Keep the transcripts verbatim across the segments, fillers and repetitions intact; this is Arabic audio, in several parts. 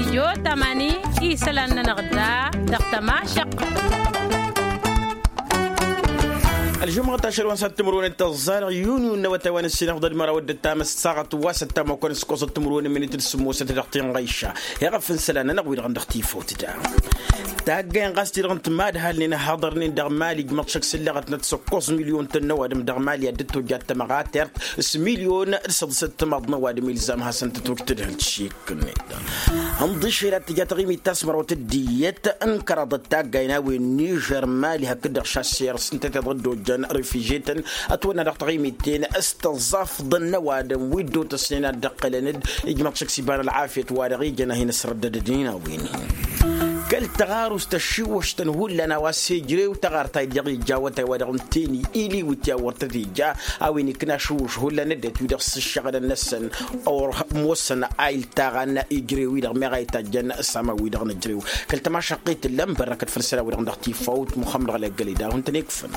استديو تماني إيسلان نغدا دقتما شق الجمعة تاشر وانسات تمرون التظاهر يونيو نواتوان السنة أفضل مرة ودت تامس ساعة واسطة ما كون سكوس التمرون من تلسمو ستدقتين غيشة يغفن سلانا نغوي غن دختي فوتدا تاقين غاستي رغنت ماد هالنا حاضرني دغمالي جمرشك سلغت نتسكوس مليون تنوادم دغمالي دتو جات تمغاتر اس مليون صد ست مضنا وادم يلزمها سنت توكتد هالشيك امضي شيرات جات غيمي تسمر وتديت انكرض التاقين وينيجر مالي هكذا شاسير سنت تضدو جن ريفيجيتن اتونا دغتغي ميتين استظاف ضن وادم ويدو تسنينا دقلند جمرشك سيبان العافيه وادغي جنا هنا سردد دينا وين قال تغارس تشوش تنهول لنا واسجري وتغار تايدغي جاوتا ودغنتيني إلي وتاورتي جا أويني كنا شوش هولا ندت ويدغس الشغل النسن أو موسن آيل تاغانا إجري ويدغ مغاي تاجن السما ويدغ نجريو قال تما شقيت اللم بركت فرسلا ويدغ ندغتي فوت مخمر على قليدا هنت نكفن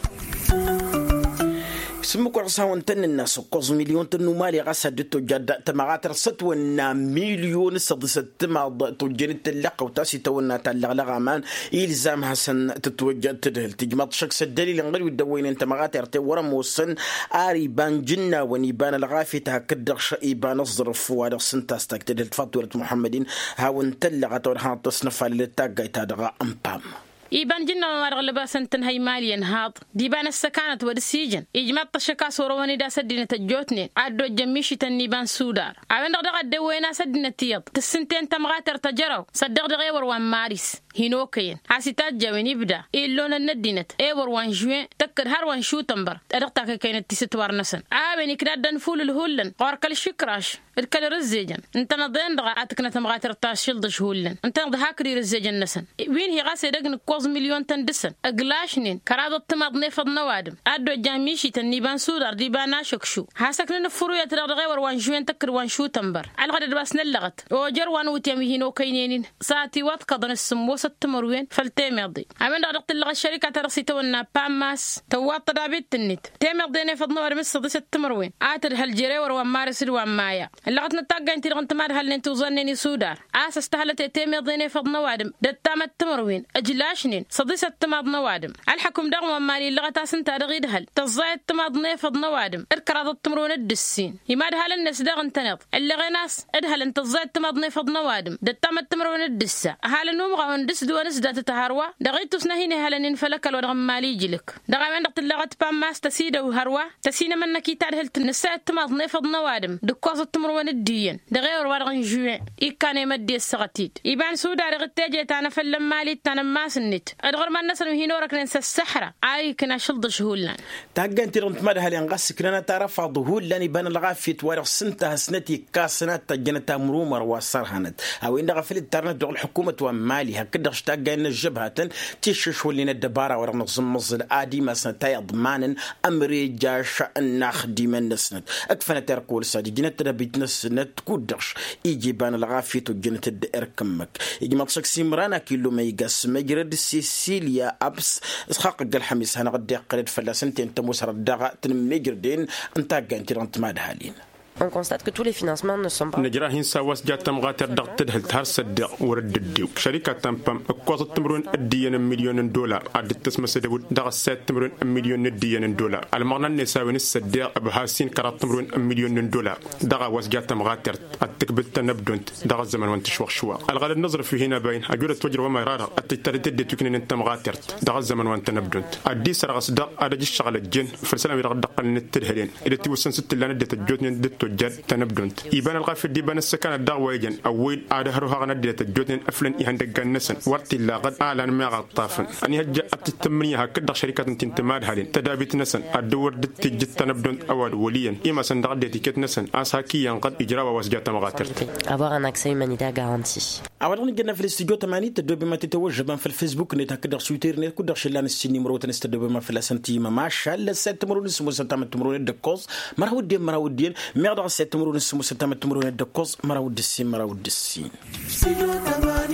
سموك رساون تن الناس قوز مليون تنو مالي غاسا دتو جدا تمغاتر ستونا مليون صدست تما توجين تلقى وتاسي تونا تلغ لغامان إلزام حسن تتوجد تدهل تجمط شخص الدليل انغير ودوين انت مغاتر تورا موسن آري بان جنة ونيبان الغافي تهكدغش إيبان الظرف وادغ سنتاستك تدهل تفضولة محمدين هاون تلغت ورحان تصنفها للتاقاي تادغا أمبام إيبان جنة ومارغ لباسن تنهي ماليا هاض ديبان السكانة ودسيجن إجماط تشكا صورواني دا سدينة الجوتنين عدو جميشي تنيبان سودار عوين دغدغ الدوينا سدينة تيض تسنتين تمغاتر تجرو صدق دغيور وان ماريس هينوكين حاسيتات جاوين يبدا إلون الندينة ايور وان جوين تكر هار وان شو تنبر أدغتاك كينت تيستوار نسن عاوين إكراد دنفول الهولن غارك الشكراش الكل رزيجن انت نضين دغا عاتكنا تمغاتر تاشيل دشهولن انت نضهاكري رزيجن نسن وين هي غاسي دغن كوز مليون تندسن اغلاشنين كرادو تماد نيفض نوادم ادو جاميشي تنيبان سودار ديبانا شكشو حاسكن نفرو يترغ ور وان جوين تكر وان شو تنبر الغد باس نلغت وجر وان وتيمي هينو كاينين ساعتي وات قدن السموس التمروين فالتيميضي عمل دغت اللغه الشركه ترسي تونا باماس توات طدابيت النت تيميضي نيفض نوار مس دس التمروين اتر هالجري ور وان مارس وان مايا اللغت نتاقا انت غنت مار هل انت وظنني سودار اساس تهلت تيميضي نيفض نوادم دتام التمروين اجلاش صديسة تماض نوادم الحكم دغم مالي اللغة تاسنتا دغيد هل تزايد تماض نيفض نوادم اركراض التمرون الدسين يماد هل الناس دغن تنض اللغة ناس ادهل انت تزايد تماض نيفض نوادم دتام التمرون الدسة هل النوم غوان دس دو نس دات تهاروا دغيد تسنهيني هل نين فلك الودغم مالي جلك دغم عندك اللغة باماس تسيده وهروا تسين منكي تادهل تنساء تماض نيفض نوادم دكوز التمرون الدين دغير ورغن جوين إيكان يمدي السغتيد يبان سودا رغتاجي تانا فلم مالي تانا ماس النت أدغر ما الناس هينورك ننسى السحرة عاي كنا شلد شهولنا تاقن تيرنت مدها لنقص كنا تعرف ظهول لاني بان الغافيت ورق سنتها سنتي كاسنات تجنتا مرومر وصرهنت او ان غفل الانترنت دغ الحكومه ومالي هكذا اشتاقن الجبهه تشش ولينا الدباره ورق نظم مصل ادي ما سنتي ضمان امري جاش نخدم النسنت اكفن تركول سادي جنت بيتنسنت كودش يجي بان الغافيت وجنت الدركمك يجي مطشك سيمرانا كيلو ما يقاس مجرد سيسيليا أبس إسحاق الحميس هنا قد يقرد فلا سنتين تموسر الدغا تنميجردين أنت قانتي رانت ماد هالين. On constate que tous les financements ne sont pas. نجراهين سواس جات مغاتر دغ تدهل تهر صدق ورد الديو شركة تنبم قوة تمرون الديان مليون دولار عد تسمى سدود دغ سات تمرون مليون الديان دولار المغنى النساء الصدق بهاسين كرات تمرون مليون دولار دغ واس جات مغاتر التكبل تنبدونت دغ الزمن وانت شوخ شوا الغد النظر في هنا باين أجول توجر وما يرارا التتردد تكن انت مغاتر دغ الزمن وانت نبدونت الدي سرغس دغ ادج الشغل الجن فالسلام يرغد دقن التدهلين الى توسن ست اللي ندت الجوتن دت جد تنبدونت يبان الغافل دي بان السكان الدغ ويجن اول عاد هروها ندت الجوتن افلن يهندق النسن ورتي لا قد اعلن ما غطافن اني هجا التمرين هكذا شركه تنتماد هالين تدابيت نسن الدور دت جد تنبدونت اول وليا اما سندغ ديتيكت نسن اساكي قد اجراء واسجات مغاتر avoir un accès humanitaire garanti. أولاً جينا في الاستديو ثمانية تدوب ما تتوجه في الفيسبوك نتأكد سويتر نتأكد شلان السنين مروت نستدوب ما في الأسنتي ما شاء الله ست مرون اسمه ستام تمرون الدكوز مرة ودين مرة ودين ميقدر ست مرون اسمه ستام تمرون الدكوز مرة ودسين مرة ودسين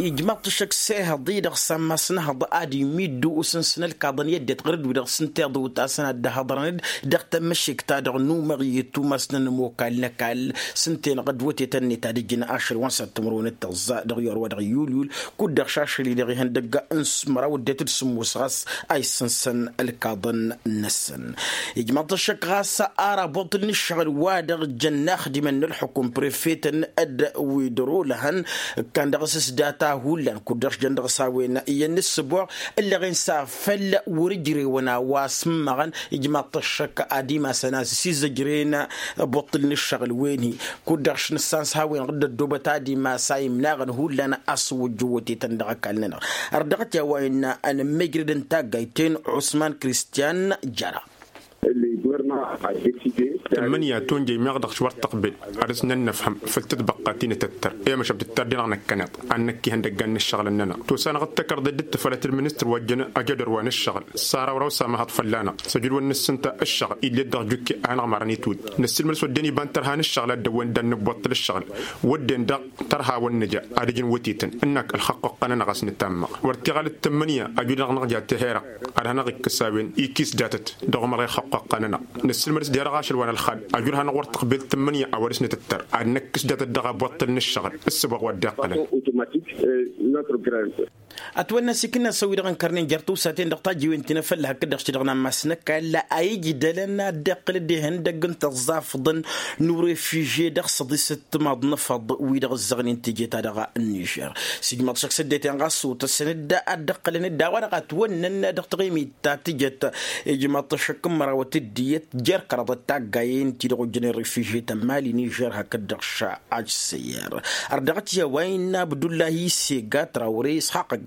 يجمع تشك سيه ضيد سما سنه ضادي ميدو وسنسن الكاضن يد تغرد ودا سنتي ضو تاسنا دهضرند دغت مشيك تادغ نو مغيتو مسنن موكال نكال سنتين غدوتي تني تادجنا اشر وانسا تمرون التغزا دغيور ودغ يوليول كود شاش اللي دغي هندق انس مرا ودت سموس غاس اي سنسن الكاضن نسن يجمع تشك غاس ارا بطل الشغل وادغ جناخ دي من الحكم بريفيتن اد ويدرو لهن كان دغسس داتا هولان كودرش جندغ ساوينا ينسبوع اللي غنسا فل ورجري ونا واسمغن يجمع طشك اديما سناس سيزجرينا بطل الشغل ويني كودرش نسانس هاوين غد الدوبتا ديما سايم ناغن هولان اسو جوتي تندغ كالنا اردغت يا وين انا ميغريدن تاغايتين عثمان كريستيان جرا ثمانية تونجي مغدق شوار تقبل أرسنا نفهم فلتتبقاتين تتر إيه مش بتتردين عن الكنات عنك هندقان الشغل إننا توسان قد تكر ضد فلات المنستر وجنا أجدر وان الشغل صار وروسا ما هتفلانا سجل ونسنت الشغل اللي يدغ جوكي أنا عمرني تود نسل مرس ودني بان ترهان الشغل الدوان دن بطل الشغل ودن دق ترها والنجا أرجن وتيتن إنك الحق قنا نغس نتام وارتغال الثمانية أجد نغجا تهيرا أرهنا غيك كسابين إيكيس جاتت دغ مري حق قنا نسل مرس ديار غاشل وانا الخال أجرها نغور تقبل ثمانية أورسنة التر عنك جات الدغ بطل الشغل السبق والدقلة أتوانا سكنا سوي دغن كرنين جرتو ساتين دقتا جوين تنفل هكذا اشتغلنا مسنك لا أي جدلنا دقل دهن دقن تغزافضن نوري في جي دغ صدي ست ماض نفض ويدغ الزغنين تيجي تدغ النيجر سيجمع تشك سديتين غاسو تسند الدقل ندى ورقة ونن دغ تغيمي تاتجت يجمع تشك مرة الديت جر كرض التاقاين تيدغ جنري في جي تمالي نيجر هكذا شا عج سيار أردغت يا وين عبد الله سيغا تراوري إسحاق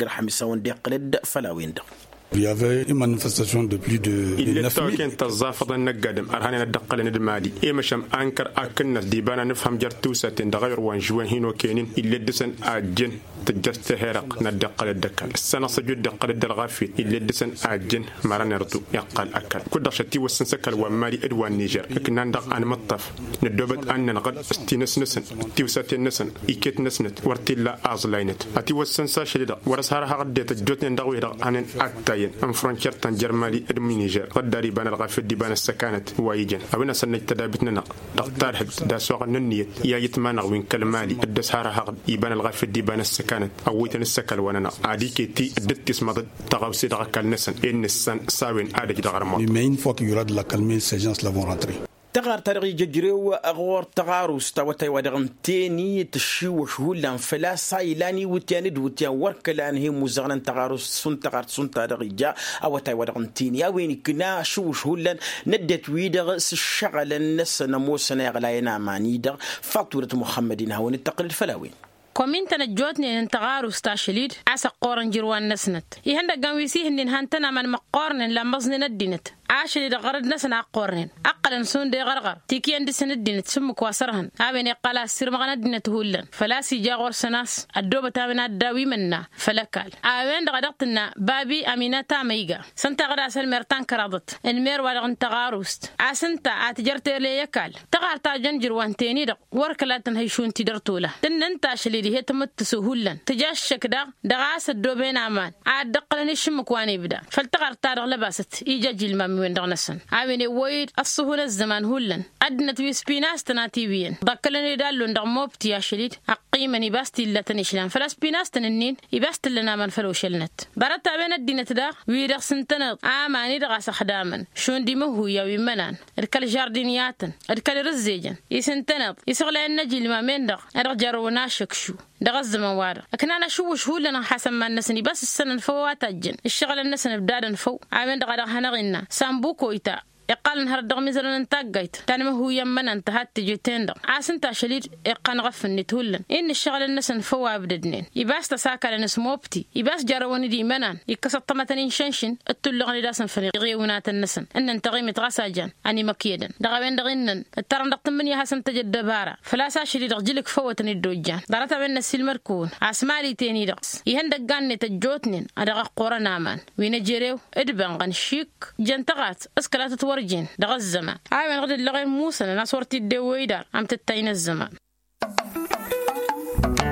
Il y avait une manifestation de plus de neuf mille. كانت تزافض النقادم أرهنا ندقل ندمالي إيه مشام أنكر أكنس ديبانا نفهم جرتوسة تغير وان جوان هينو كينين اللي دسن أجن تجست هرق ندقل الدكال السنة سجود دقل الدرغافي اللي دسن أجن مرة نرتو يقال أكل كل شتي وسنسكال ومالي إدوان نيجر لكن ندق أن مطف ندوبت أن نغد استينس نسن تيوسات النسن إيكيت نسنت ورتيلا أزلاينت أتي وسنسا شديدة ورسهارها غديت جوتن دغوي أن أكتاين أم فرنشر تنجرمالي إدمينيجر غداري بان الغافي ديبان السكانت وايجن أبنا سنة تدابتنا دقتار حد داسوغ النية يا يتمانغ وين كلمالي الدسهارها غد يبان الغافي ديبان السكانت أويتن السكال وننا عادي كيتي دت اسمه تغاوسي دغكال نسن إن السن ساوين عادي دغرمو. Mais une fois qu'il y aura de la calmie, ces gens-là vont rentrer. تغار ترغي ججريو أغور تغاروس تاوتاي ودغن تاني تشيوش هولان فلا سايلاني وتياند وتيان وركلان هي مزغنان تغاروس سن تغار سن تغري جا أوتاي ودغن تاني أويني كنا شوش هولان ندت ويدغ سشغل الناس نموسنا يغلاينا مانيدغ فاتورة محمدين هون التقليد فلاوين كومين تنجوتني ان تغارو ستاشليد عسى قورن جروان نسنت يهندا قانويسيه ان هانتنا من مقورن لمزن ندينت عاشلي دغرد نسنا قورن اقل نسون دي غرغر تيكي عند سندينت سم كواسرهن ابين قلا سير مغنا دينت هولن فلا سي جاغور سناس الدوبه تامنا داوي منا فلكال اوين دغدقتنا بابي امينه تاميغا سنت غدا سل مرتان كرادت المير ولغن تغاروست اسنت اتجرت لي يكال تغار تاجن جروان تيني دق وركلاتن هيشون تدرتوله تنن تاشلي هي تمت سهولا تجاشك دا دغاس الدوبين امان عاد دقلني شمك واني بدا فالتغار تارغ لباست ايجاج المام وين دغنسن عاوني ويد السهوله الزمان هولن ادنت ويسبيناس تناتيبين دقلني دالو ندغ موبتي يا شليد قيمني باستي لا تنشلان فلاس بيناس تننين يباست لنا من فلوشلنت برتا بين الدينه دا ويدغ سنتنا اماني دغاس خدامن شون دي مهو يا ويمنان الكل جاردينياتن الكل رزيجن يسنتنا يسغل النجي المامين دغ ارجرو شكشو دغز موار لكن انا شو شو لنا حسن ما النسني بس السنه الفوات الجن الشغل الناس بدادا فو عامل دغ هنغينا سامبوكو يتا يقال نهار الدغ ميزلون انتاقيت تاني ما هو يمنا انتهت تجيتين دغ عاسنتا شليد يقان غفن نتولن ان الشغل الناس فوا بددنين يباس تساكا لنس موبتي يباس جارواني دي منان يكسر طمتنين شنشن التلغني داسن فريق غيونات النسن ان انتغيم تغساجان اني مكيدا دغوين دغينن الترن دق من يحسن تجد دبارة فلا ساشلي دغ جلك فوتني الدوجان دارتا بين السيل مركون اسمالي تاني دغس يهن دغان نتجوتنين ادغ قورنا مان وينجيريو ادبان غنشيك جنتغات اسكلات تور جين دغ الزمان عاين غد اللغة موسى أنا صورتي الدويدار عم تتين الزمان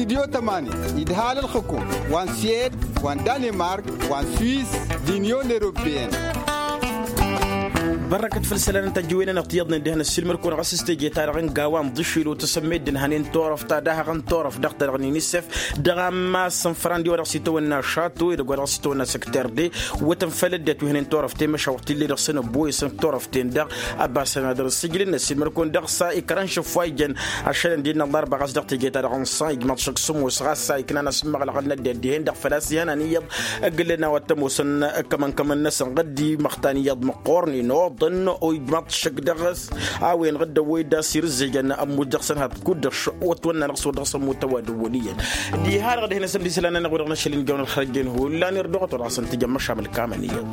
استديو ثمانية يدهال الحكومة وان سيد وان دنمارك وان سويس دينيون أوروبيين. بركة فلسلان تجوينا نقطيضنا دهنا السلمر كون غسس تجي تارغن قوام ضشيلو تسميد دن هنين تورف تادها غن تورف دغتر غني نسف دغام ما سنفران دي ورسيتو النشاطو يدغ ورسيتو السكتر دي وتنفلدت وهنين تورف تيمشا وقت اللي رسنا بوي سن تورف تين دغ اباس نادر السجل السلمر كون دغ سا اكران شفايجن عشان دينا الله بغاس دغ تجي تارغن صاي ما تشك سمو سغاس سا كنا نسمع غلغنا دي دغ فلاسي انا نيض قلنا وتموسن كمان كمان ناس غدي مختاني يض مقورني نو ضن أو يجمع شق دغس عوين غدا ويدا سير زيجنا أم مدرسن هاد كود شقوت ونا نقص ودرس متوادونيا دي هار غدا هنا سمدي سلنا نقول نشيل الجون الخارجين هو لا نردقت راسن تجمع شامل كامليات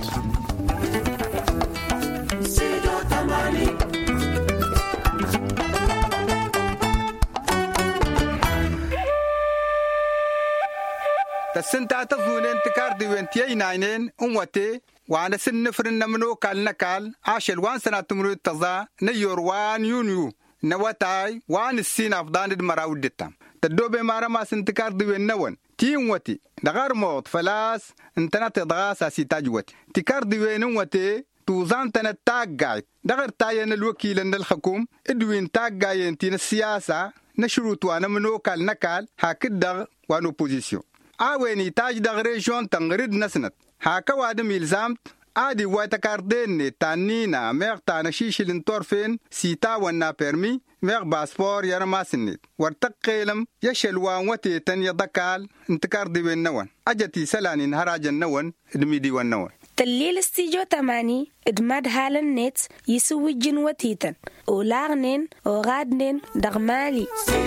تسنت تظنين تكاردي وانتي ناينين أموتي وأنا سن نفرنا منو كال نكال عشر وان سنة تمرد تزا نيور وان يونيو نواتاي وان السين أفضان المراود التام تدوبي مارا ما سنتكار دوين نوان تيم واتي دغار موت فلاس انتنا تضغاس سيتاج واتي تكار دوين واتي توزان تنا تاقاي دغار تاين الوكيل ان الحكوم ادوين تاقاي انتين السياسة نشروط وانا منو كال نكال هاكد دغ وان اوبوزيسيون آويني تاج دغ ريجون تنغرد نسنت هاكا وادم يلزامت آدي واتكاردين تانينا ميغ تانا شيشلين طرفين سيتا وانا بيرمي ميغ باسبور يرماسنيت وارتقيلم يشلوان واتي تن يضكال انتكاردي وين نوان أجتي سلاني نهراج النوان ادميدي والنوان تليل استيجو تماني ادماد هال النت يسوي جنوتيتن ولاغنين وغادنين دغمالي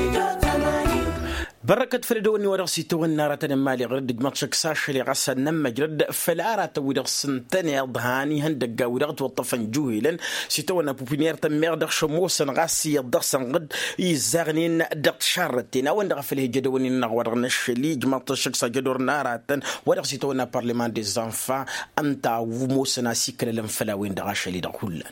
بركة فريدوني ورغسيتو النارة تنمالي غرد ماتشك ساشلي غسا نما جرد فالارة ودغ سنتاني ضهاني هندقا ودغت وطفن جوهيلا سيتو انا بوبينير تمير دغ شموسن غاسي يدغ سنغد يزاغنين دغ شارتين او اندغ فليه جدوني نغور نشلي جماتشك سا جدور نارة ورغسيتو انا بارلمان دي زانفا انتا وموسنا سيكل لنفلاوين دغ شلي دغ كلان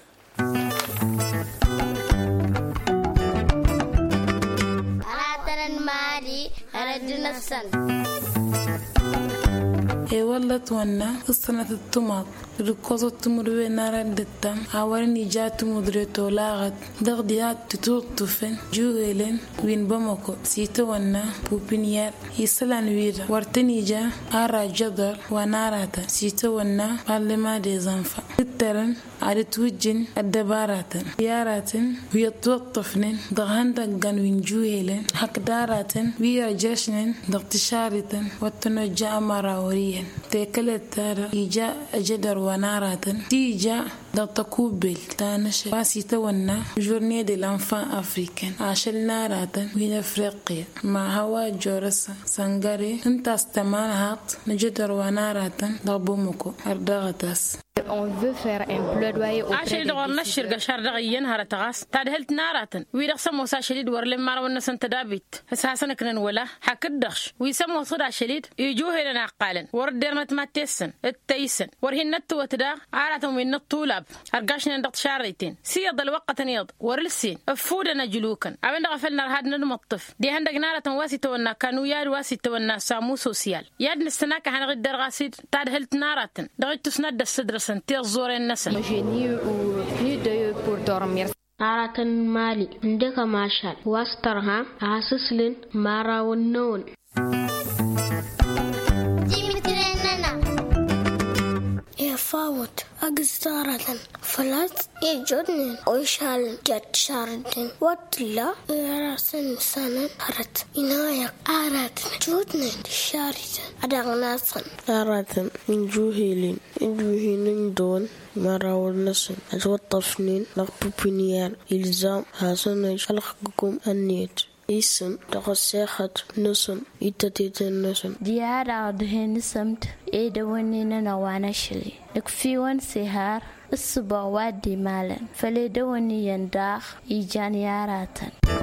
هي والله تونا السنة التماط ركوز التمروي نار الدتام عوارني جات مدرتو لاغت دغديات تطوطفن جوهلن وين بمكو سيتونا بوبينير يسلان ويدا ورتني جا أرى جدر وناراتا سيتونا بالما دي زنفا الترن على توجن الدباراتن ياراتن ويتوطفن دغهن دغن وين جوهلن حق داراتن ويرجشنن دغتشارتن وتنجا مراوريا تكلت ترى يجا جدر وناراتن تيجا دغتكوبل تانش واسيتونا جورني دي لانفان افريكان عشان ناراتن وين افريقيا مع هوا جورسا سانغاري انت استمان هات نجدر وناراتن ضربومكو اردغتاس. On veut faire un plaidoyer auprès عشان دغور نشر قشار دغيين هذا تغاس تادهلت ناراتن ويرسموا ساشليد ورلم مار ونسن تدابيت اساسا كنن ولا حكدخش ويسموا صدع شليد يجوه لنا قالن وردر متمتسن التيسن ورهن النت وتدا عارتهم من الطولاب ارقاشنا ندق شاريتين سيض الوقت نيض ورلسين افودنا جلوكن عبن غفلنا هاد نمطف دي هندق ناراتن واسي تونا كانوا يار واسي تونا سامو سوسيال ياد نستناك هن غد درغاسيد تادهلت ناراتن دغيت تسند الصدر سنتير زور النسل génie ou plus de pour dormir. Aratan Mali ndeka mashal wastarha asislin mara wonnon فاوت أجزارة فلات يجودن ويشال جد شاردن وطلا يراسن سنة هرت إنايا آرات جودن شاردن أدغناسن آرات من جوهيلين جوهيلين دون مراول نسن أتوطفنين لغبوبينيار إلزام هاسن خلقكم النيت اسم تغسيخت نسم إتتيتن نسم ديار عدهن سمت إيدوانينا نوانا شلي نكفيوان سهار الصبا وادي مالا فليدواني ينداخ إيجان ياراتن